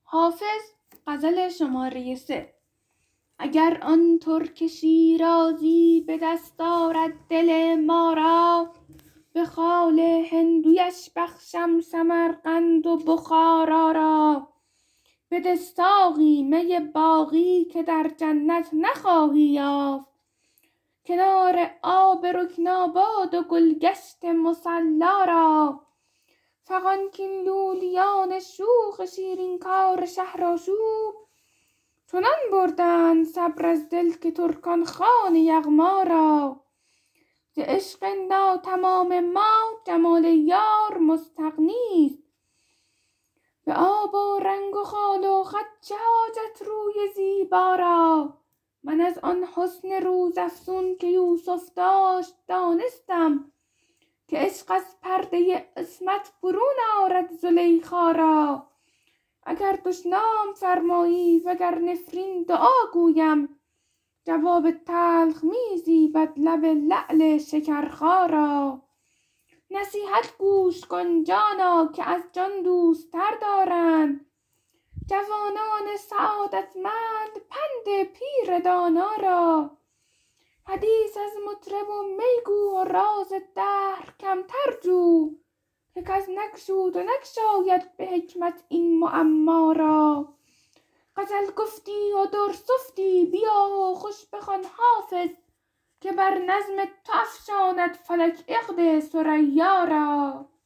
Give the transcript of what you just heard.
حافظ غزل شماره 3. اگر آن ترک شیرازی به دست آرد دل ما را، به خال هندویش بخشم سمرقند و بخارا را. بده ساقی می باقی که در جنت نخواهی یافت، کنار آب رکناباد و گلگشت مصلا را. فغان کاین لولیان شوخ شیرین کار شهرآشوب، چنان بردند صبر از دل که ترکان خوان یغما را. ز عشق ناتمام ما جمال یار مستغنیست، به آب و رنگ و خال و خط چه حاجت روی زیبا را. من از آن حسن روزافزون که یوسف داشت دانستم، که عشق از پرده عصمت برون آرد زلیخا را. اگر دشنام فرمایی وگر نفرین دعا گویم، جواب تلخ می زیبد لب لعل شکرخا را. نصیحت گوش کن جانا که از جان دوست تر دارند، جوانان سعادتمند پند پیر دانا را. حدیث از مطرب و می گو و راز دهر کمتر جو، که کس نگشود و نگشاید به حکمت این معما را. غزل گفتی و در سفتی، بیا و خوش بخوان حافظ، که بر نظم تو افشاند فلک عقد ثریا را.